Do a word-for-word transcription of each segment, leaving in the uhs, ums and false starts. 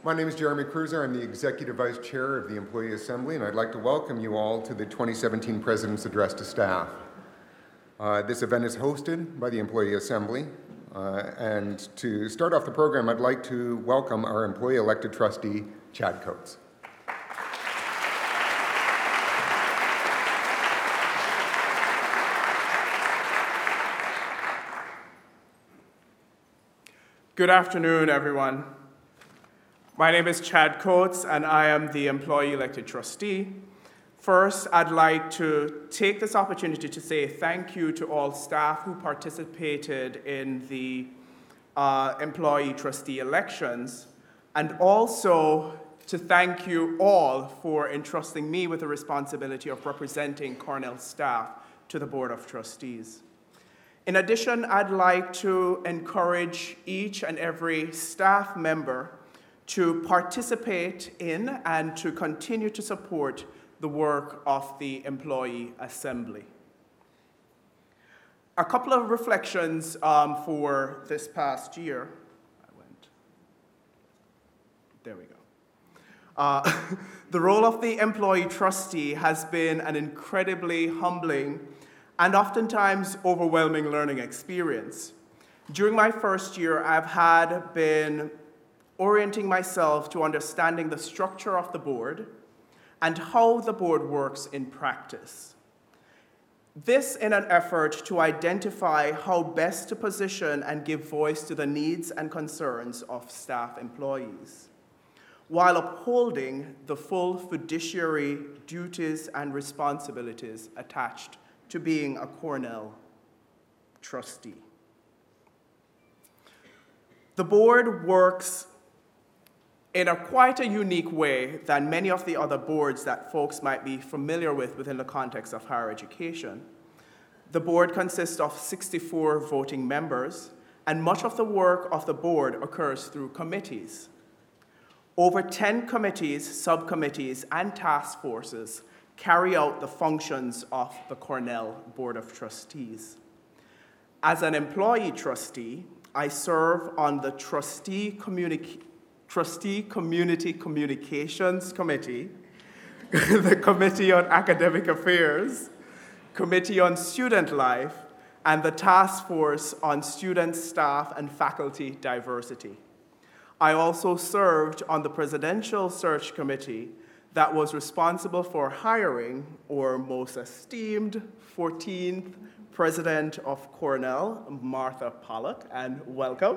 My name is Jeremy Cruiser. I'm the Executive Vice Chair of the Employee Assembly, and I'd like to welcome you all to the twenty seventeen President's Address to Staff. Uh, this event is hosted by the Employee Assembly, uh, and to start off the program, I'd like to welcome our employee-elected trustee, Chad Coates. Good afternoon, everyone. My name is Chad Coates, and I am the employee-elected trustee. First, I'd like to take this opportunity to say thank you to all staff who participated in the uh, employee trustee elections, and also to thank you all for entrusting me with the responsibility of representing Cornell staff to the Board of Trustees. In addition, I'd like to encourage each and every staff member to participate in and to continue to support the work of the Employee Assembly. A couple of reflections um, for this past year. I went. There we go. Uh, the role of the employee trustee has been an incredibly humbling and oftentimes overwhelming learning experience. During my first year, I've had been orienting myself to understanding the structure of the board and how the board works in practice. This in an effort to identify how best to position and give voice to the needs and concerns of staff employees, while upholding the full fiduciary duties and responsibilities attached to being a Cornell trustee. The board works in a quite a unique way than many of the other boards that folks might be familiar with within the context of higher education. The board consists of sixty-four voting members, and much of the work of the board occurs through committees. Over ten committees, subcommittees, and task forces carry out the functions of the Cornell Board of Trustees. As an employee trustee, I serve on the Trustee Communication Trustee Community Communications Committee, the Committee on Academic Affairs, Committee on Student Life, and the Task Force on Student, Staff, and Faculty Diversity. I also served on the Presidential Search Committee that was responsible for hiring our most esteemed fourteenth President of Cornell, Martha Pollack, and welcome.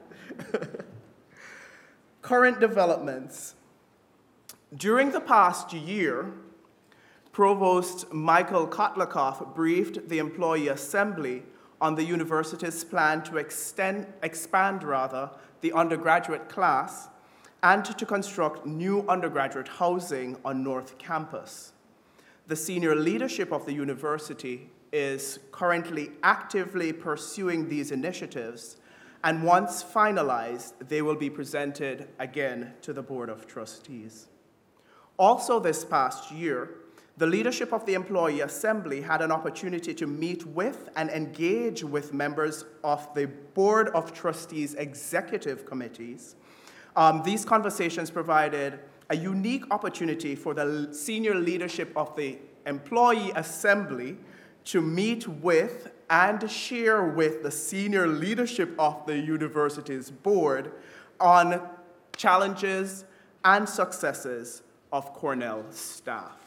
Current developments. During the past year, Provost Michael Kotlakoff briefed the Employee Assembly on the university's plan to extend, expand rather, the undergraduate class and to construct new undergraduate housing on North Campus. The senior leadership of the university is currently actively pursuing these initiatives, and once finalized, they will be presented again to the Board of Trustees. Also this past year, the leadership of the Employee Assembly had an opportunity to meet with and engage with members of the Board of Trustees executive committees. Um, these conversations provided a unique opportunity for the senior leadership of the Employee Assembly to meet with and share with the senior leadership of the university's board on challenges and successes of Cornell staff.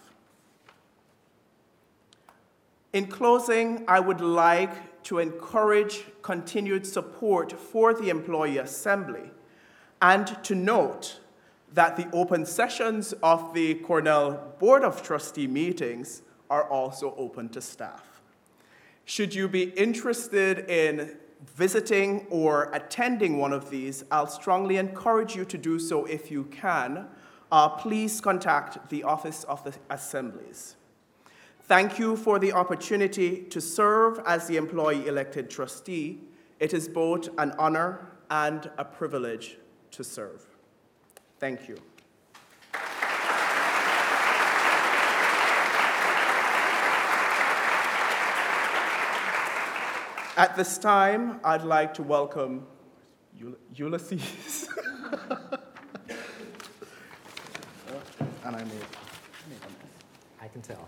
In closing, I would like to encourage continued support for the Employee Assembly and to note that the open sessions of the Cornell Board of Trustee meetings are also open to staff. Should you be interested in visiting or attending one of these, I'll strongly encourage you to do so if you can. Uh, please contact the Office of the Assemblies. Thank you for the opportunity to serve as the employee-elected trustee. It is both an honor and a privilege to serve. Thank you. At this time, I'd like to welcome Ulysses and I made, made a mess. I can tell.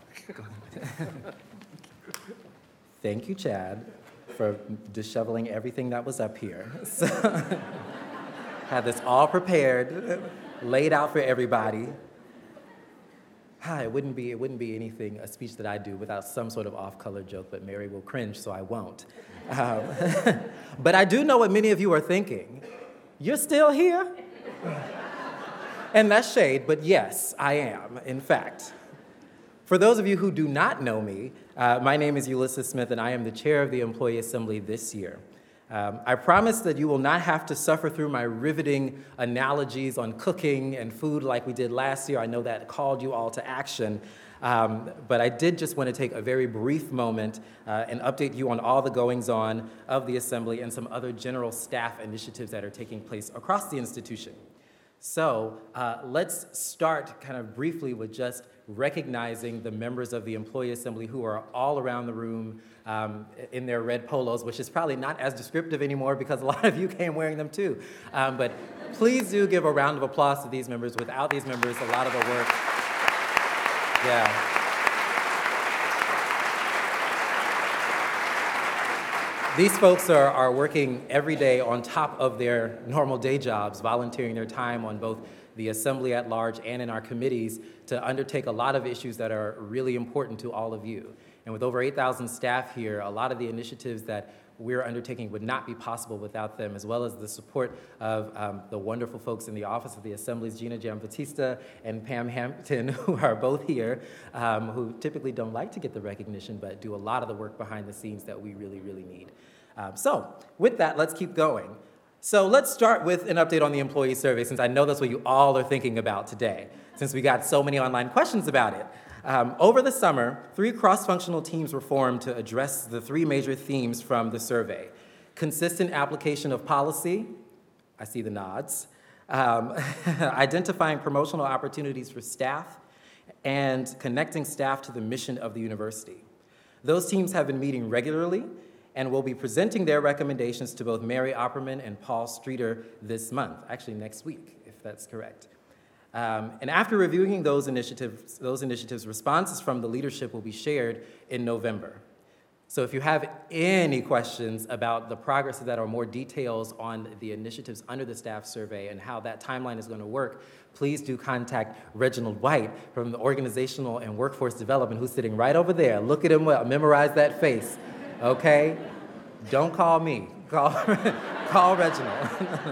Thank you, Chad, for disheveling everything that was up here. So, had this all prepared, laid out for everybody. Hi, it wouldn't be, it wouldn't be anything, a speech that I do without some sort of off-color joke, but Mary will cringe, so I won't. Um, but I do know what many of you are thinking. You're still here? And that's shade, but yes, I am, in fact. For those of you who do not know me, uh, my name is Ulysses Smith, and I am the chair of the Employee Assembly this year. Um, I promise that you will not have to suffer through my riveting analogies on cooking and food like we did last year. I know that called you all to action. Um, but I did just want to take a very brief moment uh, and update you on all the goings-on of the Assembly and some other general staff initiatives that are taking place across the institution. So uh, let's start kind of briefly with just recognizing the members of the Employee Assembly who are all around the room um, in their red polos, which is probably not as descriptive anymore because a lot of you came wearing them too. Um, but please do give a round of applause to these members. Without these members, a lot of the work, yeah. These folks are, are working every day on top of their normal day jobs, volunteering their time on both the Assembly at large and in our committees to undertake a lot of issues that are really important to all of you. And with over eight thousand staff here, a lot of the initiatives that we're undertaking would not be possible without them, as well as the support of um, the wonderful folks in the Office of the Assemblies, Gina Giambattista and Pam Hampton, who are both here, um, who typically don't like to get the recognition, but do a lot of the work behind the scenes that we really, really need. Um, so with that, let's keep going. So let's start with an update on the employee survey, since I know that's what you all are thinking about today, since we got so many online questions about it. Um, over the summer, three cross-functional teams were formed to address the three major themes from the survey: consistent application of policy, I see the nods, um, identifying promotional opportunities for staff, and connecting staff to the mission of the university. Those teams have been meeting regularly and will be presenting their recommendations to both Mary Opperman and Paul Streeter this month, actually next week, if that's correct. Um, and after reviewing those initiatives, those initiatives, responses from the leadership will be shared in November. So if you have any questions about the progress of that or more details on the initiatives under the staff survey and how that timeline is going to work, please do contact Reginald White from the Organizational and Workforce Development, who's sitting right over there. Look at him well, memorize that face, okay? Don't call me, call, call Reginald.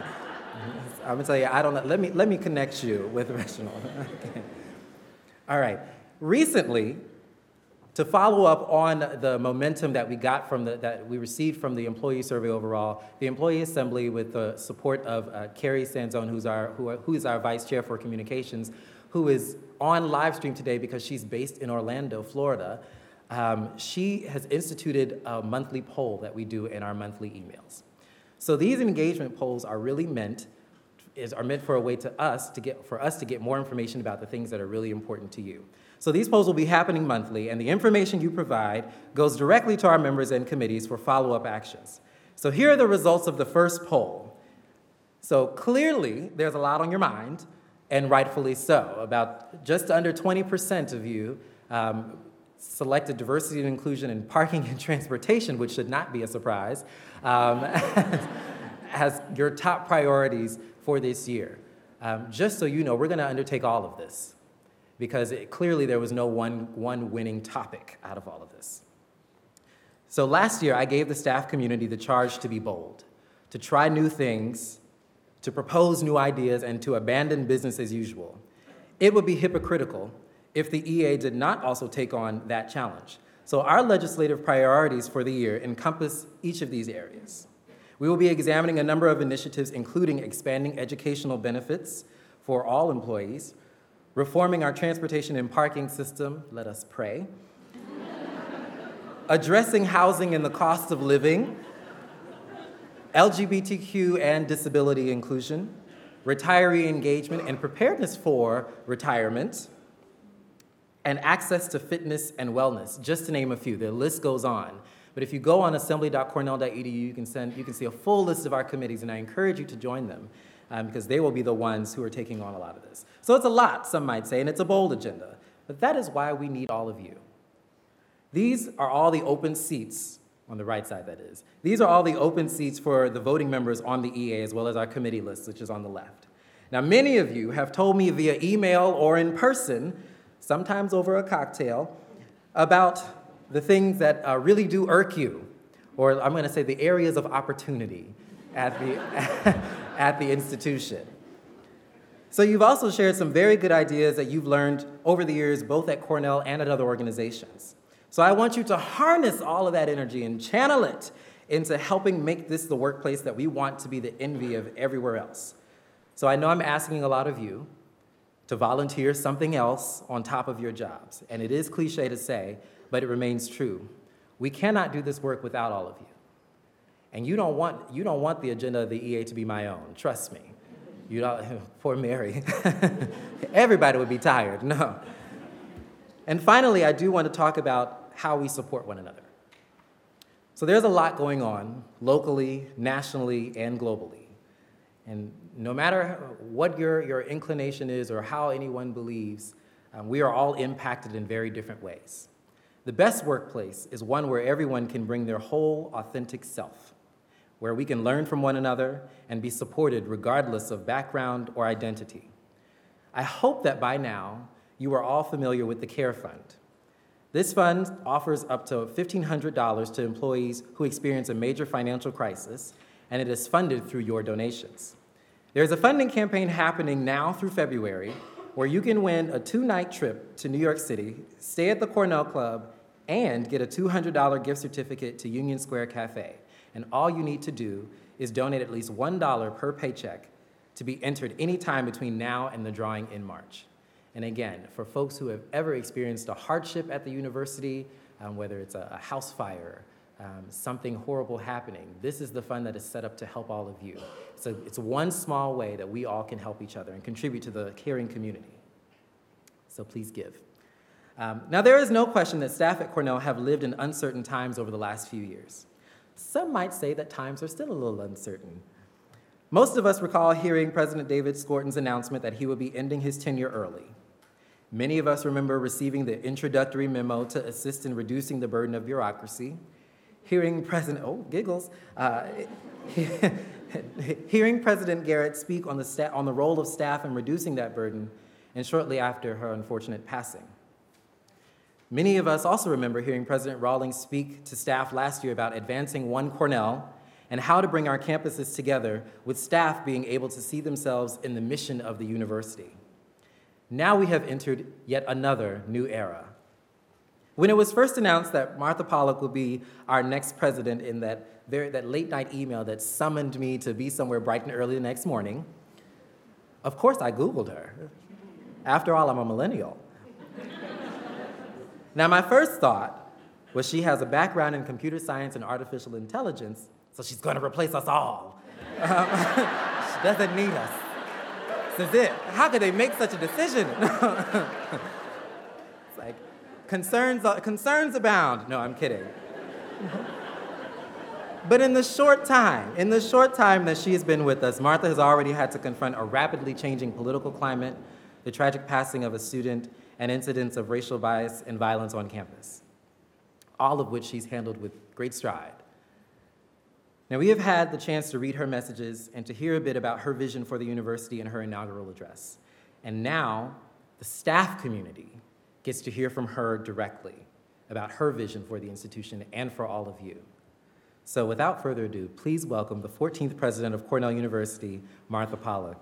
I'm gonna tell you, I don't know, let me, let me connect you with Reginald. Okay. All right, recently, to follow up on the momentum that we got from the, that we received from the employee survey overall, the Employee Assembly, with the support of uh, Carrie Sanzone, who's our, who, who is our Vice Chair for Communications, who is on live stream today because she's based in Orlando, Florida. Um, she has instituted a monthly poll that we do in our monthly emails. So these engagement polls are really meant, is, are meant for a way to us to get, for us to get more information about the things that are really important to you. So these polls will be happening monthly, and the information you provide goes directly to our members and committees for follow-up actions. So here are the results of the first poll. So clearly, there's a lot on your mind, and rightfully so. About just under twenty percent of you um, selected diversity and inclusion in parking and transportation, which should not be a surprise, um, as your top priorities for this year. Um, just so you know, we're gonna undertake all of this, because it, clearly there was no one, one winning topic out of all of this. So last year, I gave the staff community the charge to be bold, to try new things, to propose new ideas, and to abandon business as usual. It would be hypocritical if the E A did not also take on that challenge. So our legislative priorities for the year encompass each of these areas. We will be examining a number of initiatives, including expanding educational benefits for all employees, reforming our transportation and parking system, let us pray, addressing housing and the cost of living, L G B T Q and disability inclusion, retiree engagement and preparedness for retirement, and access to fitness and wellness, just to name a few. The list goes on. But if you go on assembly dot cornell dot e d u, you can, send, you can see a full list of our committees, and I encourage you to join them. um, because they will be the ones who are taking on a lot of this. So it's a lot, some might say, and it's a bold agenda, but that is why we need all of you. These are all the open seats, on the right side that is. These are all the open seats for the voting members on the E A, as well as our committee list, which is on the left. Now, many of you have told me via email or in person, sometimes over a cocktail, about the things that uh, really do irk you, or I'm going to say the areas of opportunity at the, at the institution. So you've also shared some very good ideas that you've learned over the years, both at Cornell and at other organizations. So I want you to harness all of that energy and channel it into helping make this the workplace that we want to be the envy of everywhere else. So I know I'm asking a lot of you to volunteer something else on top of your jobs. And it is cliche to say, but it remains true. We cannot do this work without all of you. And you don't want, you don't want the agenda of the E A to be my own, trust me. You don't, poor Mary. Everybody would be tired, no. And finally, I do want to talk about how we support one another. So there's a lot going on locally, nationally, and globally. And no matter what your, your inclination is or how anyone believes, um, we are all impacted in very different ways. The best workplace is one where everyone can bring their whole authentic self, where we can learn from one another and be supported regardless of background or identity. I hope that by now you are all familiar with the CARE Fund. This fund offers up to fifteen hundred dollars to employees who experience a major financial crisis, and it is funded through your donations. There's a funding campaign happening now through February where you can win a two-night trip to New York City, stay at the Cornell Club, and get a two hundred dollars gift certificate to Union Square Cafe. And all you need to do is donate at least one dollar per paycheck to be entered anytime between now and the drawing in March. And again, for folks who have ever experienced a hardship at the university, um, whether it's a, a house fire, um, something horrible happening, this is the fund that is set up to help all of you. So it's one small way that we all can help each other and contribute to the caring community. So please give. Um, now, there is no question that staff at Cornell have lived in uncertain times over the last few years. Some might say that times are still a little uncertain. Most of us recall hearing President David Skorton's announcement that he would be ending his tenure early. Many of us remember receiving the introductory memo to assist in reducing the burden of bureaucracy, hearing President, oh, giggles, uh, hearing President Garrett speak on the, sta- on the role of staff in reducing that burden, and shortly after her unfortunate passing. Many of us also remember hearing President Rawlings speak to staff last year about advancing One Cornell and how to bring our campuses together with staff being able to see themselves in the mission of the university. Now we have entered yet another new era. When it was first announced that Martha Pollack would be our next president in that, very, that late night email that summoned me to be somewhere bright and early the next morning, of course I Googled her. After all, I'm a millennial. Now, my first thought was she has a background in computer science and artificial intelligence, so she's going to replace us all. Um, she doesn't need us. This is it. How could they make such a decision? It's like, concerns, concerns abound. No, I'm kidding. But in the short time, in the short time that she has been with us, Martha has already had to confront a rapidly changing political climate, the tragic passing of a student, and incidents of racial bias and violence on campus, all of which she's handled with great stride. Now, we have had the chance to read her messages and to hear a bit about her vision for the university in her inaugural address. And now, the staff community gets to hear from her directly about her vision for the institution and for all of you. So without further ado, please welcome the fourteenth president of Cornell University, Martha Pollack.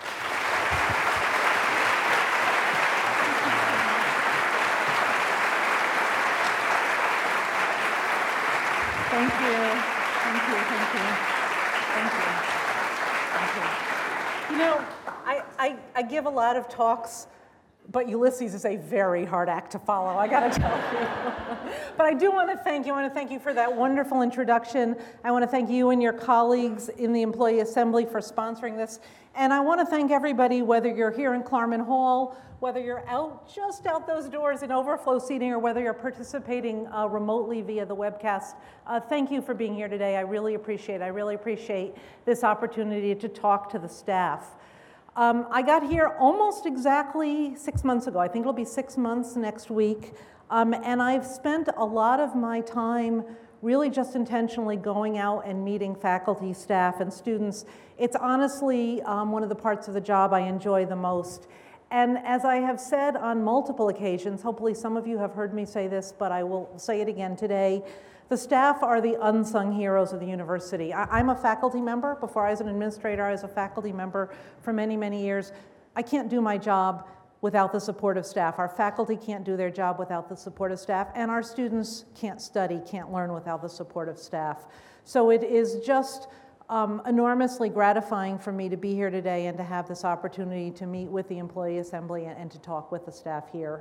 Thank you. Thank you, thank you, thank you, thank you. You know, I, I, I give a lot of talks but Ulysses is a very hard act to follow, I gotta tell you. But I do want to thank you. I want to thank you for that wonderful introduction. I want to thank you and your colleagues in the Employee Assembly for sponsoring this. And I want to thank everybody, whether you're here in Klarman Hall, whether you're out, just out those doors in overflow seating, or whether you're participating uh, remotely via the webcast. Uh, thank you for being here today. I really appreciate it. I really appreciate this opportunity to talk to the staff. Um, I got here almost exactly six months ago. I think it'll be six months next week. Um, and I've spent a lot of my time really just intentionally going out and meeting faculty, staff, and students. It's honestly um, one of the parts of the job I enjoy the most. And as I have said on multiple occasions, hopefully some of you have heard me say this, but I will say it again today, the staff are the unsung heroes of the university. I, I'm a faculty member. Before I was an administrator, I was a faculty member for many, many years. I can't do my job without the support of staff. Our faculty can't do their job without the support of staff, and our students can't study, can't learn without the support of staff. So it is just um, enormously gratifying for me to be here today and to have this opportunity to meet with the Employee Assembly and, and to talk with the staff here.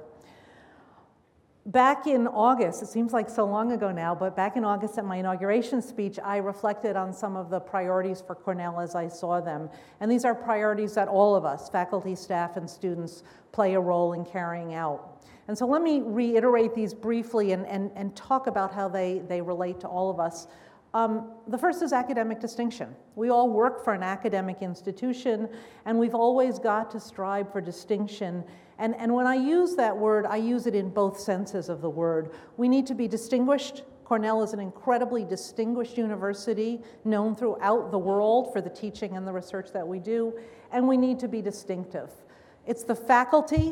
Back in August, it seems like so long ago now, but back in August at my inauguration speech, I reflected on some of the priorities for Cornell as I saw them. And these are priorities that all of us, faculty, staff, and students, play a role in carrying out. And so let me reiterate these briefly and, and, and talk about how they, they relate to all of us. Um, the first is academic distinction. We all work for an academic institution, and we've always got to strive for distinction. And, and when I use that word, I use it in both senses of the word. We need to be distinguished. Cornell is an incredibly distinguished university, known throughout the world for the teaching and the research that we do, and we need to be distinctive. It's the faculty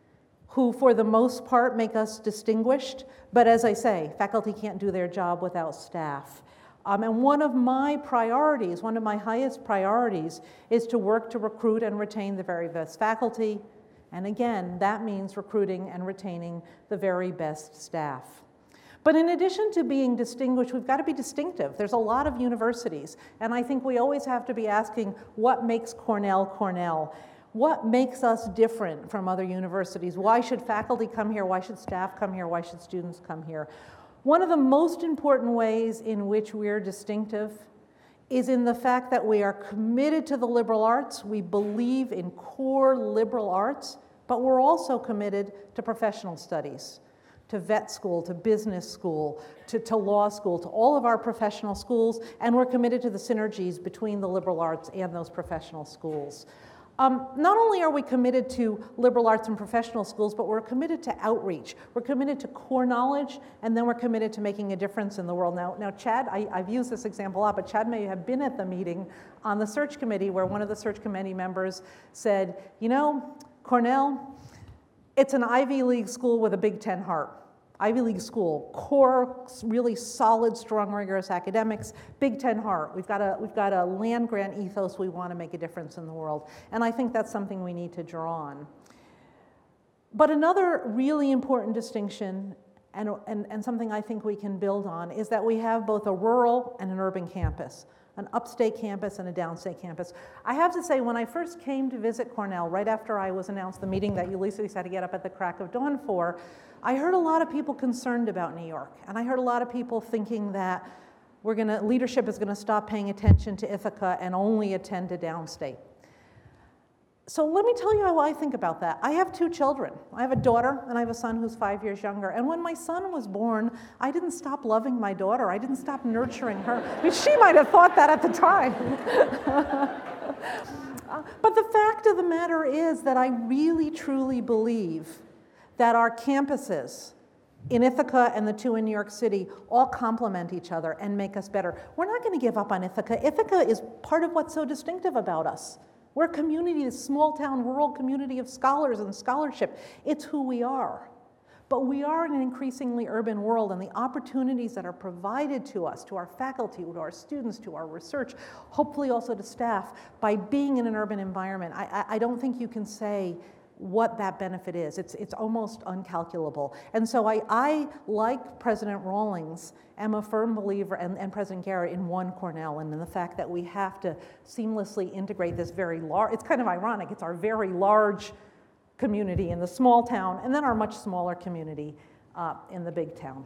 who, for the most part, make us distinguished, but as I say, faculty can't do their job without staff. Um, and one of my priorities, one of my highest priorities, is to work to recruit and retain the very best faculty. And again, that means recruiting and retaining the very best staff. But in addition to being distinguished, we've got to be distinctive. There's a lot of universities, and I think we always have to be asking, what makes Cornell Cornell? What makes us different from other universities? Why should faculty come here? Why should staff come here? Why should students come here? One of the most important ways in which we're distinctive is in the fact that we are committed to the liberal arts. We believe in core liberal arts, but we're also committed to professional studies, to vet school, to business school, to, to law school, to all of our professional schools, and we're committed to the synergies between the liberal arts and those professional schools. Um, not only are we committed to liberal arts and professional schools, but we're committed to outreach. We're committed to core knowledge, and then we're committed to making a difference in the world. Now, now Chad, I, I've used this example a lot, but Chad may have been at the meeting on the search committee where one of the search committee members said, you know, Cornell, it's an Ivy League school with a Big Ten heart. Ivy League school, core, really solid, strong, rigorous academics, Big Ten heart. We've got a, we've got a land-grant ethos. We want to make a difference in the world. And I think that's something we need to draw on. But another really important distinction, and, and, and something I think we can build on, is that we have both a rural and an urban campus, an upstate campus and a downstate campus. I have to say, when I first came to visit Cornell, right after I was announced the meeting that Ulysses had to get up at the crack of dawn for, I heard a lot of people concerned about New York. And I heard a lot of people thinking that we're gonna, leadership is gonna stop paying attention to Ithaca and only attend to downstate. So let me tell you how I think about that. I have two children. I have a daughter and I have a son who's five years younger. And when my son was born, I didn't stop loving my daughter. I didn't stop nurturing her. I mean, she might have thought that at the time. uh, but the fact of the matter is that I really, truly believe that our campuses in Ithaca and the two in New York City all complement each other and make us better. We're not going to give up on Ithaca. Ithaca is part of what's so distinctive about us. We're a community, a small-town, rural community of scholars and scholarship. It's who we are. But we are in an increasingly urban world, and the opportunities that are provided to us, to our faculty, to our students, to our research, hopefully also to staff, by being in an urban environment, I, I, I don't think you can say what that benefit is. It's, it's almost uncalculable. And so I, I, like President Rawlings, am a firm believer, and, and President Garrett, in one Cornell, and in the fact that we have to seamlessly integrate this very large, it's kind of ironic, it's our very large community in the small town, and then our much smaller community uh, in the big town.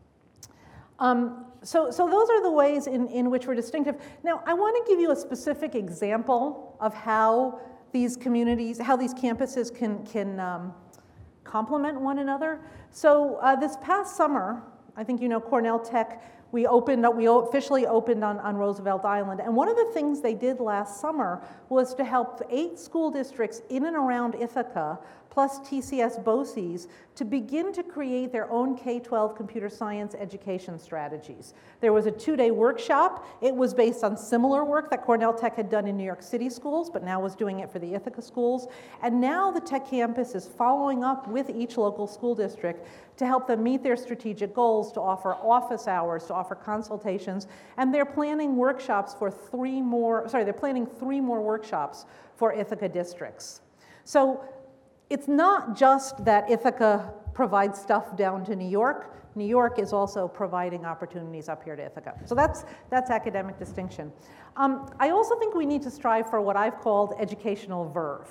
Um, so, so those are the ways in, in which we're distinctive. Now, I want to give you a specific example of how these communities, how these campuses can, can um, complement one another. So uh, this past summer, I think you know Cornell Tech, we opened up, we officially opened on, on Roosevelt Island. And one of the things they did last summer was to help eight school districts in and around Ithaca, plus T C S BOCES, to begin to create their own K twelve computer science education strategies. There was a two-day workshop. It was based on similar work that Cornell Tech had done in New York City schools, but now was doing it for the Ithaca schools. And now the Tech campus is following up with each local school district to help them meet their strategic goals, to offer office hours, to offer consultations, and they're planning workshops for three more, sorry, they're planning three more workshops for Ithaca districts. So it's not just that Ithaca provides stuff down to New York. New York is also providing opportunities up here to Ithaca. So that's, that's academic distinction. Um, I also think we need to strive for what I've called educational verve.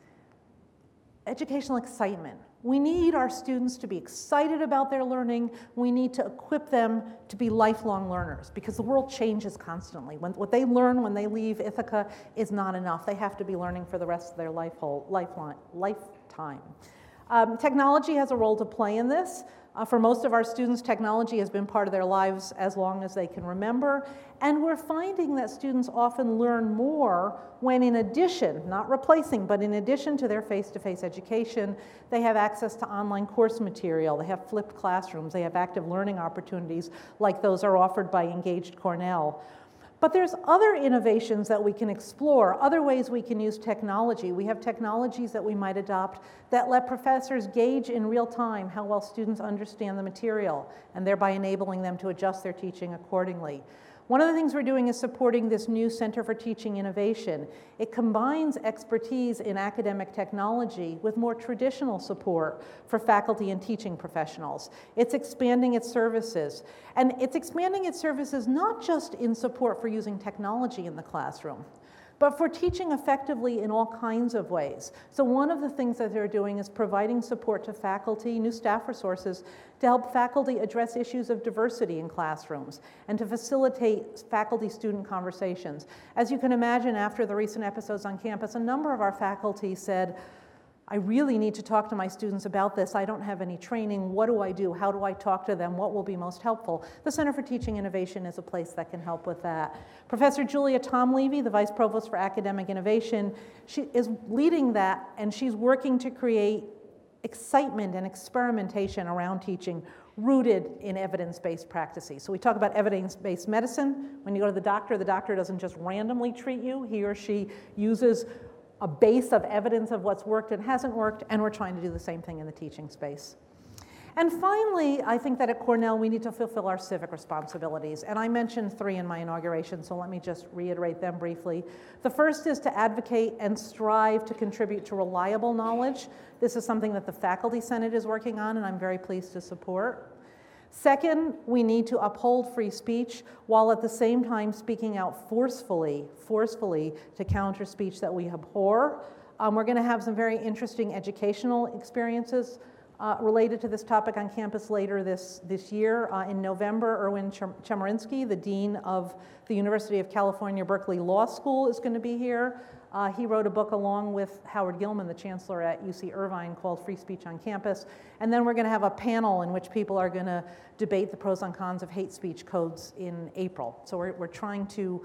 Educational excitement. We need our students to be excited about their learning. We need to equip them to be lifelong learners because the world changes constantly. When, what they learn when they leave Ithaca is not enough. They have to be learning for the rest of their life whole, lifeline, lifetime. Um, technology has a role to play in this. Uh, for most of our students, technology has been part of their lives as long as they can remember. And we're finding that students often learn more when, in addition, not replacing, but in addition to their face-to-face education, they have access to online course material, they have flipped classrooms, they have active learning opportunities like those are offered by Engaged Cornell. But there's other innovations that we can explore, other ways we can use technology. We have technologies that we might adopt that let professors gauge in real time how well students understand the material, and thereby enabling them to adjust their teaching accordingly. One of the things we're doing is supporting this new Center for Teaching Innovation. It combines expertise in academic technology with more traditional support for faculty and teaching professionals. It's expanding its services. And it's expanding its services not just in support for using technology in the classroom, but for teaching effectively in all kinds of ways. So one of the things that they're doing is providing support to faculty, new staff resources, to help faculty address issues of diversity in classrooms and to facilitate faculty-student conversations. As you can imagine, after the recent episodes on campus, a number of our faculty said, I really need to talk to my students about this. I don't have any training. What do I do? How do I talk to them? What will be most helpful? The Center for Teaching Innovation is a place that can help with that. Professor Julia Tomlevy, the Vice Provost for Academic Innovation, she is leading that, and she's working to create excitement and experimentation around teaching rooted in evidence-based practices. So we talk about evidence-based medicine. When you go to the doctor, the doctor doesn't just randomly treat you. He or she uses a base of evidence of what's worked and hasn't worked, and we're trying to do the same thing in the teaching space. And finally, I think that at Cornell we need to fulfill our civic responsibilities. And I mentioned three in my inauguration, so let me just reiterate them briefly. The first is to advocate and strive to contribute to reliable knowledge. This is something that the Faculty Senate is working on, and I'm very pleased to support. Second, we need to uphold free speech while at the same time speaking out forcefully, forcefully to counter speech that we abhor. Um, we're going to have some very interesting educational experiences uh, related to this topic on campus later this, this year. Uh, in November, Erwin Chemerinsky, the Dean of the University of California, Berkeley Law School, is going to be here. Uh, he wrote a book along with Howard Gilman, the chancellor at U C Irvine, called Free Speech on Campus. And then we're going to have a panel in which people are going to debate the pros and cons of hate speech codes in April. So we're, we're trying to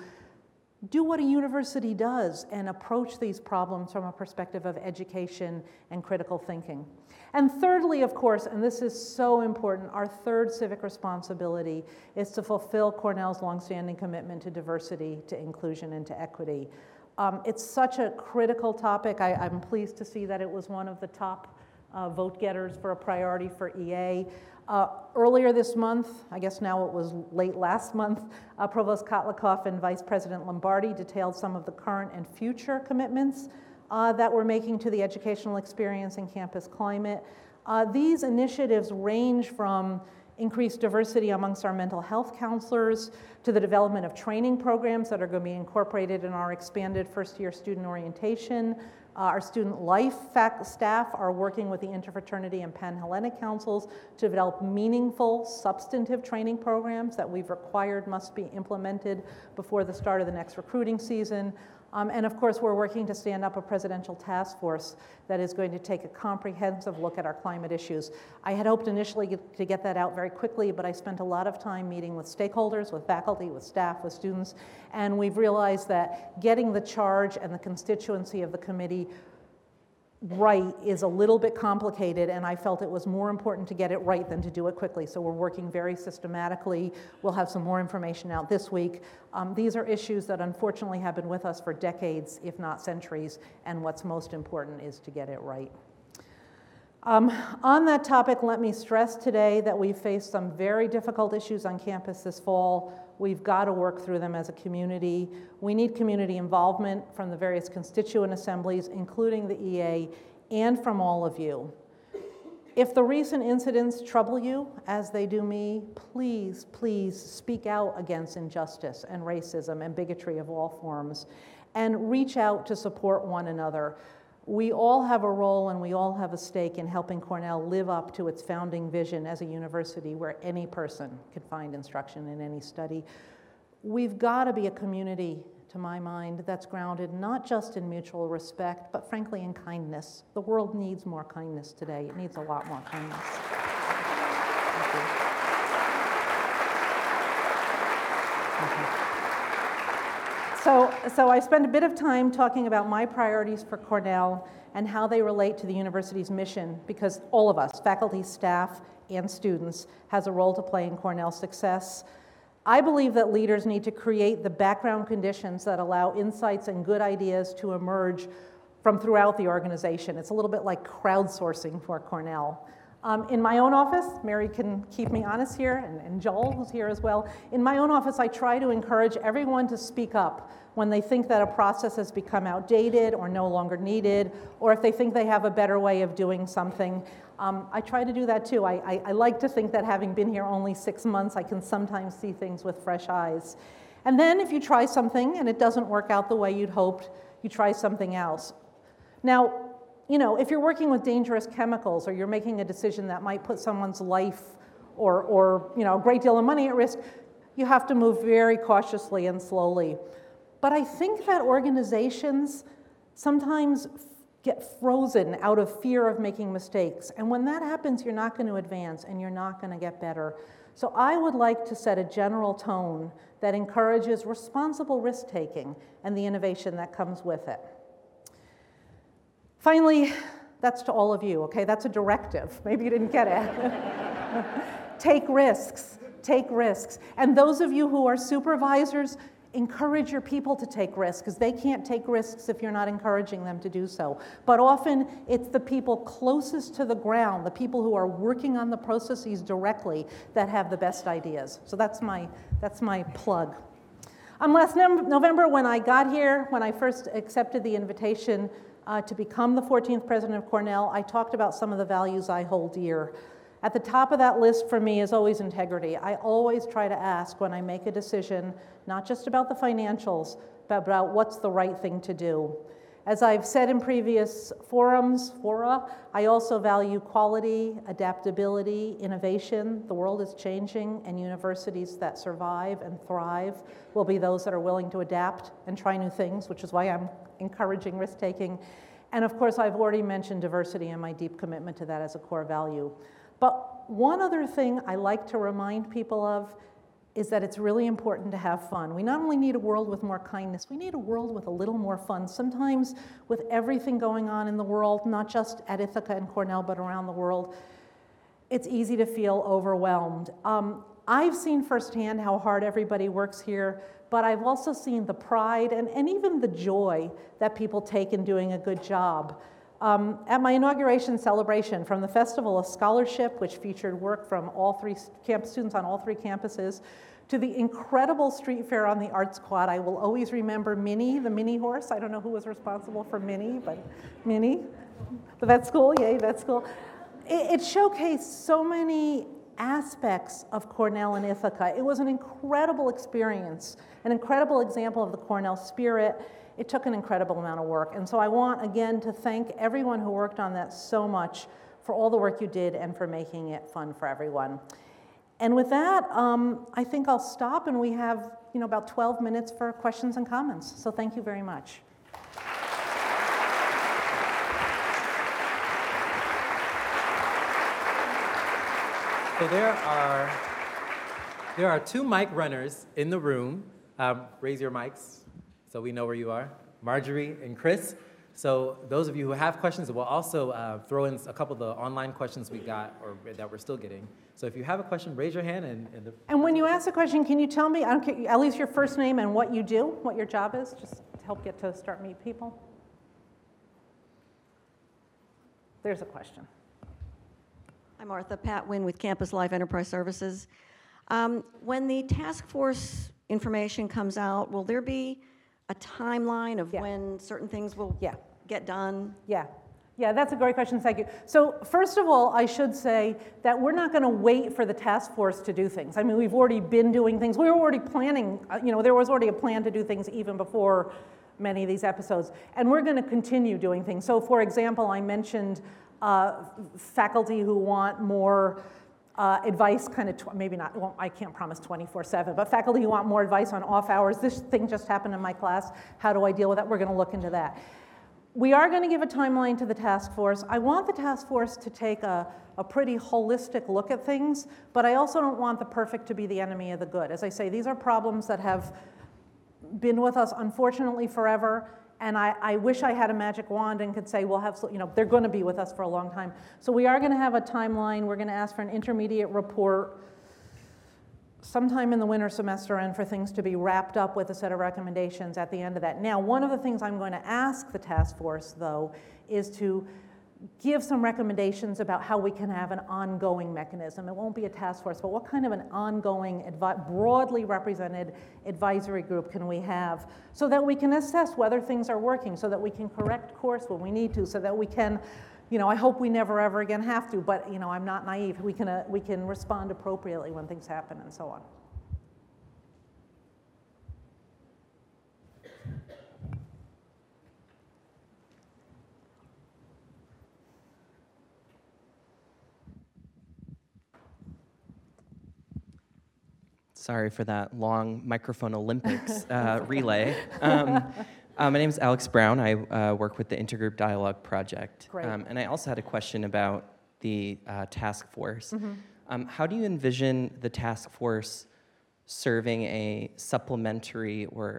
do what a university does and approach these problems from a perspective of education and critical thinking. And thirdly, of course, and this is so important, our third civic responsibility is to fulfill Cornell's longstanding commitment to diversity, to inclusion, and to equity. Um, it's such a critical topic. I, I'm pleased to see that it was one of the top uh, vote getters for a priority for E A. Uh, earlier this month, I guess now it was late last month, uh, Provost Kotlikoff and Vice President Lombardi detailed some of the current and future commitments uh, that we're making to the educational experience and campus climate. Uh, these initiatives range from increased diversity amongst our mental health counselors, to the development of training programs that are going to be incorporated in our expanded first-year student orientation Uh, our student life fac- staff are working with the Interfraternity and Panhellenic Councils to develop meaningful, substantive training programs that we've required must be implemented before the start of the next recruiting season. Um, and of course, we're working to stand up a presidential task force that is going to take a comprehensive look at our climate issues. I had hoped initially get, to get that out very quickly, but I spent a lot of time meeting with stakeholders, with faculty, with staff, with students, and we've realized that getting the charge and the constituency of the committee right is a little bit complicated, and I felt it was more important to get it right than to do it quickly. So we're working very systematically. We'll have some more information out this week. Um, these are issues that unfortunately have been with us for decades, if not centuries, and what's most important is to get it right. Um, on that topic, let me stress today that we've faced some very difficult issues on campus this fall. We've got to work through them as a community. We need community involvement from the various constituent assemblies, including the E A, and from all of you. If the recent incidents trouble you, as they do me, please, please speak out against injustice and racism and bigotry of all forms, and reach out to support one another. We all have a role and we all have a stake in helping Cornell live up to its founding vision as a university where any person can find instruction in any study. We've got to be a community, to my mind, that's grounded not just in mutual respect, but frankly in kindness. The world needs more kindness today. It needs a lot more kindness. Thank you. Thank you. So, so I spent a bit of time talking about my priorities for Cornell and how they relate to the university's mission, because all of us, faculty, staff, and students, has a role to play in Cornell's success. I believe that leaders need to create the background conditions that allow insights and good ideas to emerge from throughout the organization. It's a little bit like crowdsourcing for Cornell. Um, in my own office, Mary can keep me honest here, and, and Joel, who's here as well. In my own office, I try to encourage everyone to speak up when they think that a process has become outdated or no longer needed, or if they think they have a better way of doing something. Um, I try to do that too. I, I, I like to think that having been here only six months, I can sometimes see things with fresh eyes. And then if you try something and it doesn't work out the way you'd hoped, you try something else. Now, you know, if you're working with dangerous chemicals or you're making a decision that might put someone's life or, or you know, a great deal of money at risk, you have to move very cautiously and slowly. But I think that organizations sometimes get frozen out of fear of making mistakes. And when that happens, you're not going to advance and you're not going to get better. So I would like to set a general tone that encourages responsible risk-taking and the innovation that comes with it. Finally, that's to all of you, okay? That's a directive. Maybe you didn't get it. Take risks, take risks. And those of you who are supervisors, encourage your people to take risks, because they can't take risks if you're not encouraging them to do so. But often, it's the people closest to the ground, the people who are working on the processes directly, that have the best ideas. So that's my, that's my plug. Um, last November, when I got here, when I first accepted the invitation Uh, to become the fourteenth president of Cornell, I talked about some of the values I hold dear. At the top of that list for me is always integrity. I always try to ask when I make a decision, not just about the financials, but about what's the right thing to do. As I've said in previous forums, fora, I also value quality, adaptability, innovation. The world is changing, and universities that survive and thrive will be those that are willing to adapt and try new things, which is why I'm encouraging risk-taking. And of course, I've already mentioned diversity and my deep commitment to that as a core value. But one other thing I like to remind people of is that it's really important to have fun. We not only need a world with more kindness, we need a world with a little more fun. Sometimes with everything going on in the world, not just at Ithaca and Cornell, but around the world, it's easy to feel overwhelmed. Um, I've seen firsthand how hard everybody works here, but I've also seen the pride and, and even the joy that people take in doing a good job. Um, at my inauguration celebration, from the Festival of Scholarship, which featured work from all three camp students on all three campuses, to the incredible street fair on the Arts Quad, I will always remember Minnie, the Minnie horse. I don't know who was responsible for Minnie, but Minnie, the vet school, yay, vet school. It, it showcased so many aspects of Cornell and Ithaca. It was an incredible experience, an incredible example of the Cornell spirit, it took an incredible amount of work. And so I want, again, to thank everyone who worked on that so much for all the work you did and for making it fun for everyone. And with that, um, I think I'll stop, and we have, you know, about twelve minutes for questions and comments. So thank you very much. So there are, there are two mic runners in the room. Um, raise your mics so we know where you are. Marjorie and Chris. So those of you who have questions, we'll also uh, throw in a couple of the online questions we got or that we're still getting. So if you have a question, raise your hand. And, and, the and when you ask a question, can you tell me, I don't care, at least your first name and what you do, what your job is, just to help get to start meet people? There's a question. I'm Martha Patwin with Campus Life Enterprise Services. Um, when the task force information comes out, will there be a timeline of Yeah. when certain things will Yeah. get done? Yeah. Yeah, that's a great question, thank you. So first of all, I should say that we're not gonna wait for the task force to do things. I mean, we've already been doing things. We were already planning, uh, you know, there was already a plan to do things even before many of these episodes. And we're gonna continue doing things. So for example, I mentioned uh, faculty who want more Uh, advice, kind of, tw maybe not, well, I can't promise twenty-four seven, but faculty who want more advice on off hours. This thing just happened in my class. How do I deal with that? We're going to look into that. We are going to give a timeline to the task force. I want the task force to take a, a pretty holistic look at things, but I also don't want the perfect to be the enemy of the good. As I say, these are problems that have been with us, unfortunately, forever. And I, I wish I had a magic wand and could say, we'll have, you know, they're going to be with us for a long time. So we are going to have a timeline. We're going to ask for an intermediate report sometime in the winter semester and for things to be wrapped up with a set of recommendations at the end of that. Now, one of the things I'm going to ask the task force, though, is to give some recommendations about how we can have an ongoing mechanism. It won't be a task force, but what kind of an ongoing, broadly represented advisory group can we have so that we can assess whether things are working, so that we can correct course when we need to, so that we can, you know, I hope we never ever again have to, but, you know, I'm not naive. We can, uh, we can respond appropriately when things happen and so on. Sorry for that long microphone Olympics uh, relay. Um, uh, my name is Alex Brown. I uh, work with the Intergroup Dialogue Project. Great. Um, and I also had a question about the uh, task force. Mm-hmm. Um, how do you envision the task force serving a supplementary or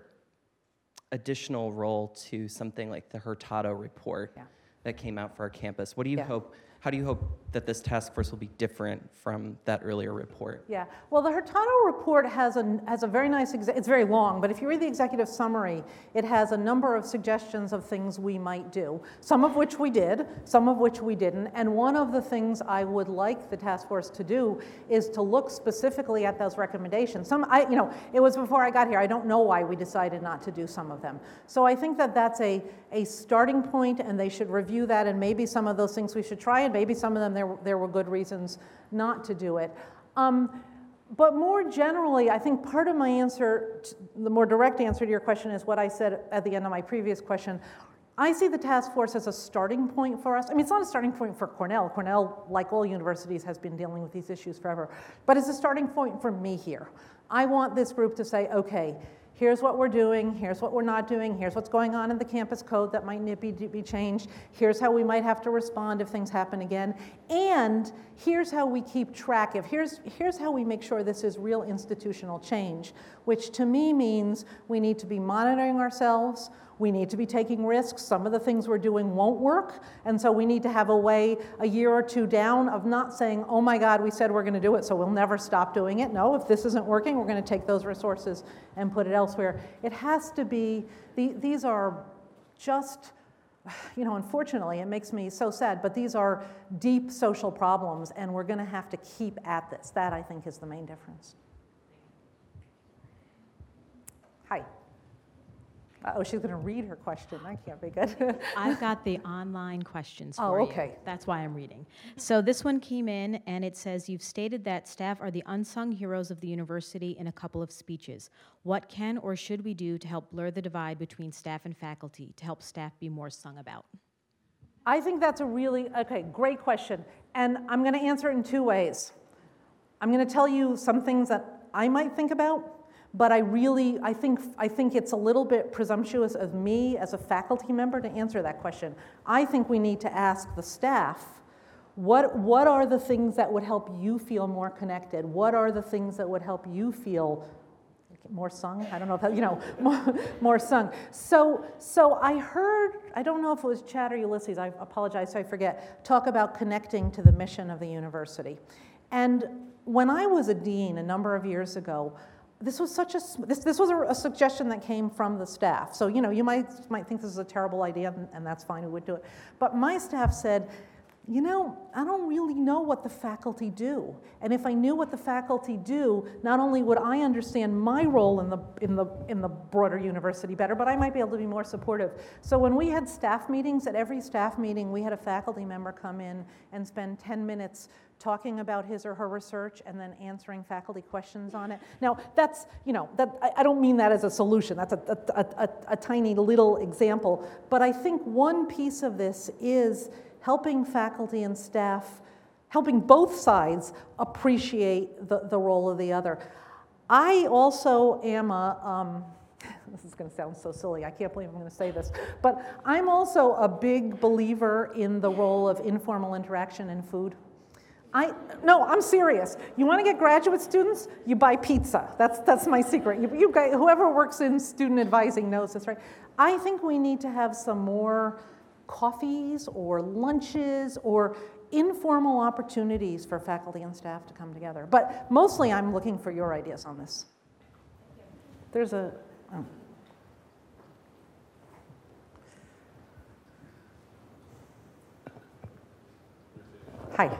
additional role to something like the Hurtado report Yeah. that came out for our campus? What do you Yeah. hope? How do you hope that this task force will be different from that earlier report? Yeah, well, the Hurtado report has a, has a very nice, exe it's very long, but if you read the executive summary, it has a number of suggestions of things we might do, some of which we did, some of which we didn't, and one of the things I would like the task force to do is to look specifically at those recommendations. Some, I, you know, it was before I got here, I don't know why we decided not to do some of them. So I think that that's a, a starting point, and they should review that, and maybe some of those things we should try, and maybe some of them there, there were good reasons not to do it. Um, but more generally, I think part of my answer, to, the more direct answer to your question is what I said at the end of my previous question. I see the task force as a starting point for us. I mean, it's not a starting point for Cornell. Cornell, like all universities, has been dealing with these issues forever. But it's a starting point for me here. I want this group to say, okay, here's what we're doing, here's what we're not doing, here's what's going on in the campus code that might need to be changed, here's how we might have to respond if things happen again, and here's how we keep track of, here's, here's how we make sure this is real institutional change, which to me means we need to be monitoring ourselves, we need to be taking risks. Some of the things we're doing won't work, and so we need to have a way a year or two down of not saying, oh my God, we said we're going to do it, so we'll never stop doing it. No, if this isn't working, we're going to take those resources and put it elsewhere. It has to be, the, these are just, you know, unfortunately, it makes me so sad, but these are deep social problems, and we're going to have to keep at this. That, I think, is the main difference. Hi. Oh, she's going to read her question. That can't be good. I've got the online questions Oh, for okay. you. That's why I'm reading. So this one came in, and it says, you've stated that staff are the unsung heroes of the university in a couple of speeches. What can or should we do to help blur the divide between staff and faculty, to help staff be more sung about? I think that's a really, okay, great question. And I'm going to answer it in two ways. I'm going to tell you some things that I might think about, but I really, I think, I think it's a little bit presumptuous of me as a faculty member to answer that question. I think we need to ask the staff, what, what are the things that would help you feel more connected? What are the things that would help you feel more sung? I don't know if that, you know, more, more sung. So, so I heard, I don't know if it was Chad or Ulysses, I apologize, I forget, talk about connecting to the mission of the university. And when I was a dean a number of years ago, this was such a, this, this was a, a suggestion that came from the staff. So, you know, you might, might think this is a terrible idea, and, and that's fine, we would do it. But my staff said, you know, I don't really know what the faculty do. And if I knew what the faculty do, not only would I understand my role in the, in the, in the broader university better, but I might be able to be more supportive. So when we had staff meetings, at every staff meeting, we had a faculty member come in and spend ten minutes talking about his or her research and then answering faculty questions on it. Now, that's, you know, that, I, I don't mean that as a solution. That's a, a, a, a tiny little example. But I think one piece of this is helping faculty and staff, helping both sides appreciate the, the role of the other. I also am a, um, this is going to sound so silly, I can't believe I'm going to say this, but I'm also a big believer in the role of informal interaction in food. I, no, I'm serious. You want to get graduate students? You buy pizza. That's, that's my secret. You, you guys, whoever works in student advising knows this, right? I think we need to have some more coffees or lunches or informal opportunities for faculty and staff to come together. But mostly I'm looking for your ideas on this. There's a... Oh. Hi.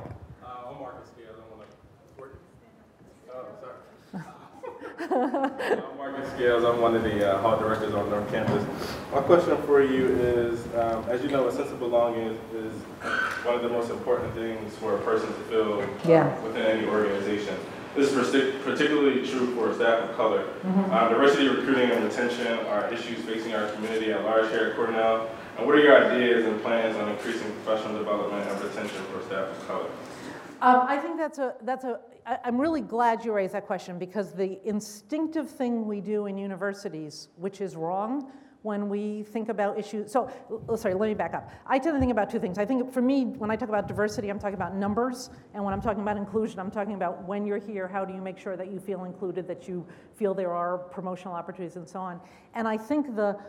I'm Marcus Scales. I'm one of the uh, hall directors on North Campus. My question for you is, um, as you know, a sense of belonging is, is one of the most important things for a person to feel yeah. uh, within any organization. This is particularly true for staff of color. Mm-hmm. uh, diversity, recruiting, and retention are issues facing our community at large here at Cornell. And what are your ideas and plans on increasing professional development and retention for staff of color? Um, I think that's a, that's a, I, I'm really glad you raised that question, because the instinctive thing we do in universities, which is wrong, when we think about issues, so, sorry, let me back up. I tend to think about two things. I think for me, when I talk about diversity, I'm talking about numbers, and when I'm talking about inclusion, I'm talking about when you're here, how do you make sure that you feel included, that you feel there are promotional opportunities and so on. And I think the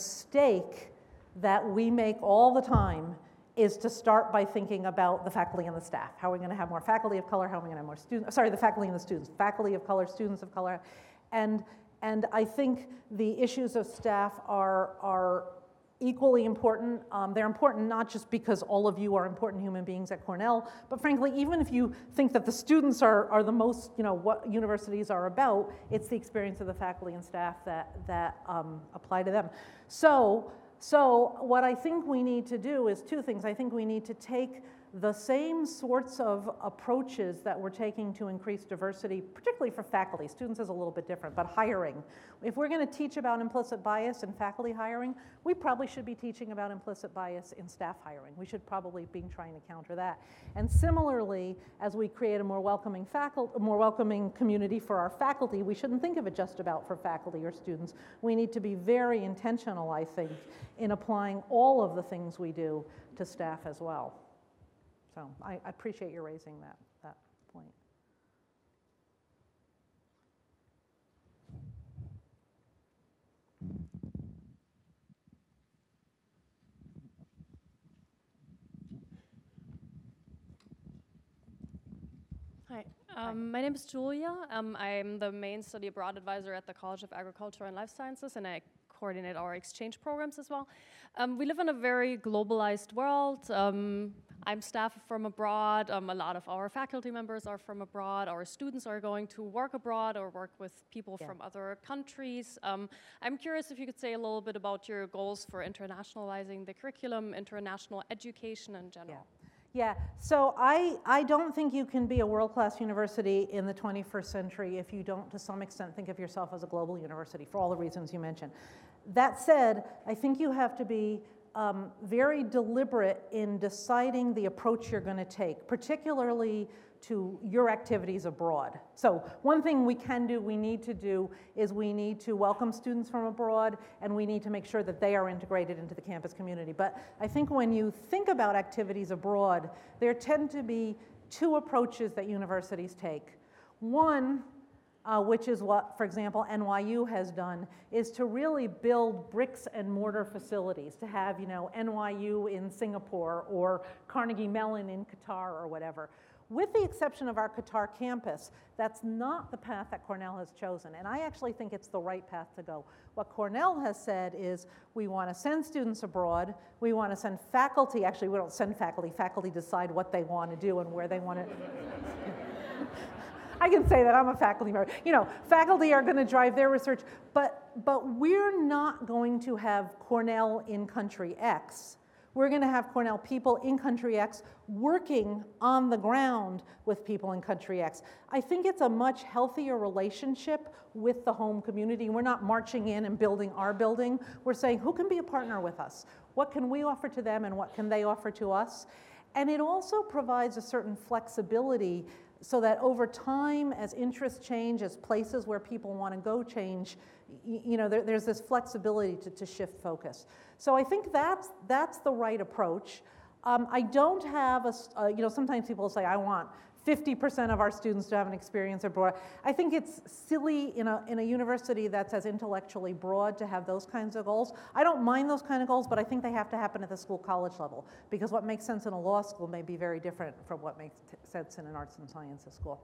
mistake that we make all the time is to start by thinking about the faculty and the staff. How are we going to have more faculty of color? How are we going to have more students? Sorry, the faculty and the students. Faculty of color, students of color. And, and I think the issues of staff are, are equally important. Um, they're important not just because all of you are important human beings at Cornell, but frankly, even if you think that the students are, are the most, you know, what universities are about, it's the experience of the faculty and staff that, that um, apply to them. So, So what I think we need to do is two things. I think we need to take the same sorts of approaches that we're taking to increase diversity, particularly for faculty. Students is a little bit different, but hiring. If we're going to teach about implicit bias in faculty hiring, we probably should be teaching about implicit bias in staff hiring. We should probably be trying to counter that. And similarly, as we create a more welcoming faculty, a more welcoming community for our faculty, we shouldn't think of it just about for faculty or students. We need to be very intentional, I think, in applying all of the things we do to staff as well. So I, I appreciate you raising that, that point. Hi, um, my name is Julia. Um, I'm the main study abroad advisor at the College of Agriculture and Life Sciences, and I coordinate our exchange programs as well. Um, we live in a very globalized world. Um, I'm staff from abroad. Um, a lot of our faculty members are from abroad. Our students are going to work abroad or work with people Yeah. from other countries. Um, I'm curious if you could say a little bit about your goals for internationalizing the curriculum, international education in general. Yeah, so I, I don't think you can be a world-class university in the twenty-first century if you don't, to some extent, think of yourself as a global university, for all the reasons you mentioned. That said, I think you have to be um, very deliberate in deciding the approach you're going to take, particularly to your activities abroad. So one thing we can do, we need to do, is we need to welcome students from abroad, and we need to make sure that they are integrated into the campus community. But I think when you think about activities abroad, there tend to be two approaches that universities take. One, uh, which is what, for example, N Y U has done, is to really build bricks and mortar facilities, to have, you know, N Y U in Singapore or Carnegie Mellon in Qatar or whatever. With the exception of our Qatar campus, that's not the path that Cornell has chosen, and I actually think it's the right path to go. What Cornell has said is we want to send students abroad, we want to send faculty, actually we don't send faculty, faculty decide what they want to do and where they want to. I can say that, I'm a faculty member. You know, faculty are going to drive their research, but, but we're not going to have Cornell in country X. We're going to have Cornell people in country X working on the ground with people in country X. I think it's a much healthier relationship with the home community. We're not marching in and building our building. We're saying, who can be a partner with us? What can we offer to them and what can they offer to us? And it also provides a certain flexibility so that over time, as interests change, as places where people want to go change, you, you know, there, there's this flexibility to, to shift focus. So I think that's, that's the right approach. Um, I don't have a, uh, you know, sometimes people say, I want fifty percent of our students to have an experience abroad. I think it's silly in a, in a university that's as intellectually broad to have those kinds of goals. I don't mind those kind of goals, but I think they have to happen at the school college level, because what makes sense in a law school may be very different from what makes sense in an arts and sciences school.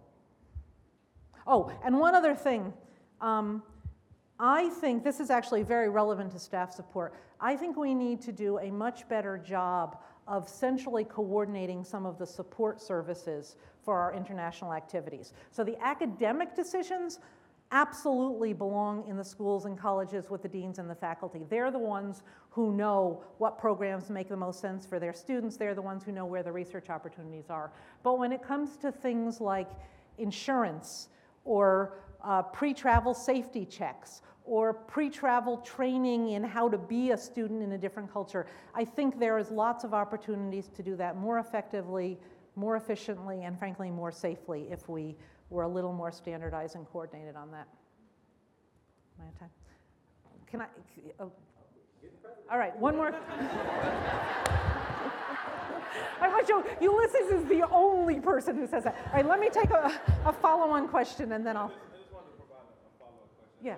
Oh, and one other thing. Um, I think this is actually very relevant to staff support. I think we need to do a much better job of centrally coordinating some of the support services for our international activities. So the academic decisions absolutely belong in the schools and colleges with the deans and the faculty. They're the ones who know what programs make the most sense for their students. They're the ones who know where the research opportunities are. But when it comes to things like insurance or uh, pre-travel safety checks or pre-travel training in how to be a student in a different culture, I think there is lots of opportunities to do that more effectively, more efficiently, and frankly more safely if we were a little more standardized and coordinated on that. Am I out of time? Can I? Oh. All right, one more. I want you, Ulysses is the only person who says that. All right, let me take a, a follow-on question and then I'll. I just wanted to provide a follow-up question. Yeah.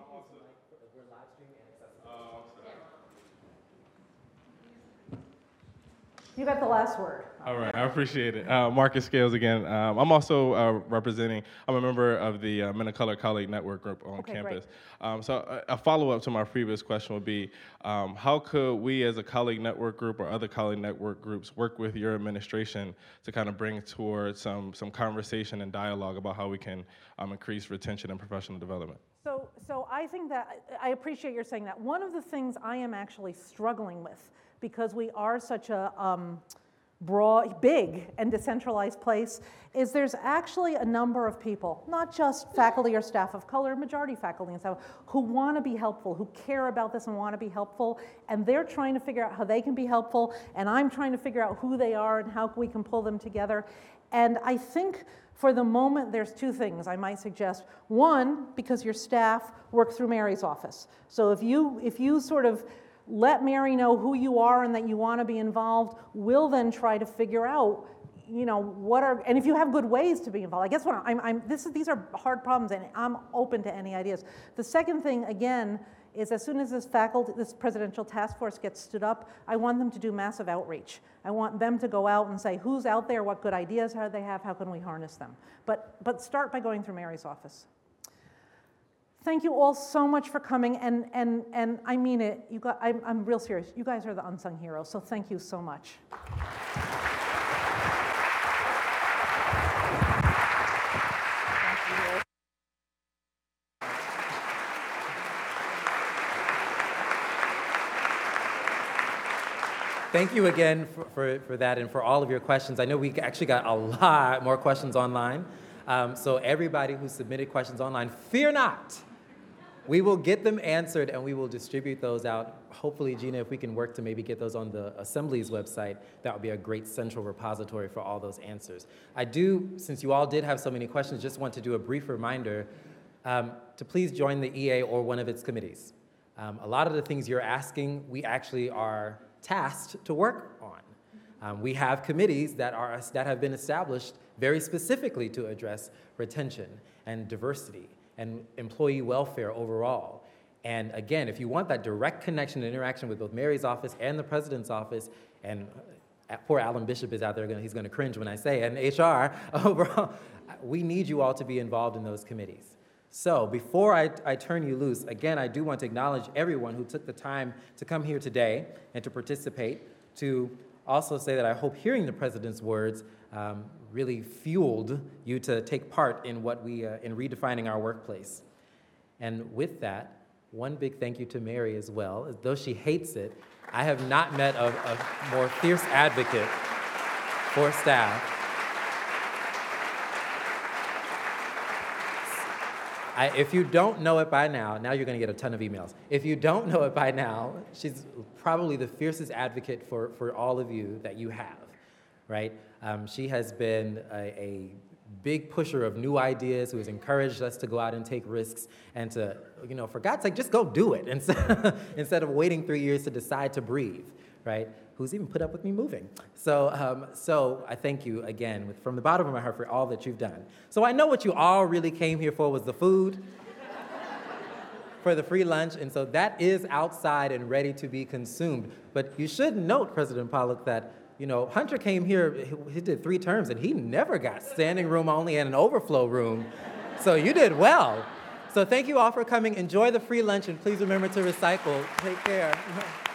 You got the last word. All right, I appreciate it. Uh, Marcus Scales again. Um, I'm also uh, representing, I'm a member of the uh, Men of Color Colleague Network Group on Okay, campus. Um, so a, a follow-up to my previous question would be, um, how could we as a colleague network group or other colleague network groups work with your administration to kind of bring towards some, some conversation and dialogue about how we can um, increase retention and professional development? So, so I think that, I appreciate your saying that. One of the things I am actually struggling with, because we are such a um, broad, big and decentralized place, is there's actually a number of people, not just faculty or staff of color, majority faculty and staff, who want to be helpful, who care about this and want to be helpful, and they're trying to figure out how they can be helpful, and I'm trying to figure out who they are and how we can pull them together. And I think for the moment, there's two things I might suggest. One, because your staff work through Mary's office. So if you, if you sort of let Mary know who you are and that you want to be involved, we'll then try to figure out, you know, what are, and if you have good ways to be involved. I guess what I'm, I'm this is, these are hard problems and I'm open to any ideas. The second thing, again, is as soon as this faculty, this presidential task force gets stood up, I want them to do massive outreach. I want them to go out and say, who's out there, what good ideas do they have, how can we harness them? But, but start by going through Mary's office. Thank you all so much for coming, and, and, and I mean it. You got, I'm, I'm real serious. You guys are the unsung heroes, so thank you so much. Thank you again for, for, for that and for all of your questions. I know we actually got a lot more questions online. Um, so everybody who submitted questions online, fear not. We will get them answered and we will distribute those out. Hopefully, Gina, if we can work to maybe get those on the Assembly's website, that would be a great central repository for all those answers. I do, since you all did have so many questions, just want to do a brief reminder um, to please join the E A or one of its committees. Um, a lot of the things you're asking, we actually are tasked to work on. Um, we have committees that, are, that have been established very specifically to address retention and diversity and employee welfare overall. And again, if you want that direct connection and interaction with both Mary's office and the president's office, and poor Alan Bishop is out there, he's gonna cringe when I say, and H R overall, we need you all to be involved in those committees. So before I, I turn you loose, again, I do want to acknowledge everyone who took the time to come here today and to participate, to also say that I hope hearing the president's words um, really fueled you to take part in what we, uh, in redefining our workplace. And with that, one big thank you to Mary as well. As though she hates it, I have not met a, a more fierce advocate for staff. I, if you don't know it by now, now you're going to get a ton of emails. If you don't know it by now, she's probably the fiercest advocate for, for all of you that you have, right? Um, she has been a, a big pusher of new ideas, who has encouraged us to go out and take risks and to, you know, for God's sake, just go do it instead, instead of waiting three years to decide to breathe, right? Who's even put up with me moving. So, um, so I thank you again with, from the bottom of my heart for all that you've done. So I know what you all really came here for was the food, for the free lunch, and so that is outside and ready to be consumed. But you should note, President Pollock, that you know, Hunter came here, he, he did three terms, and he never got standing room only and an overflow room. So you did well. So thank you all for coming. Enjoy the free lunch, and please remember to recycle. Take care.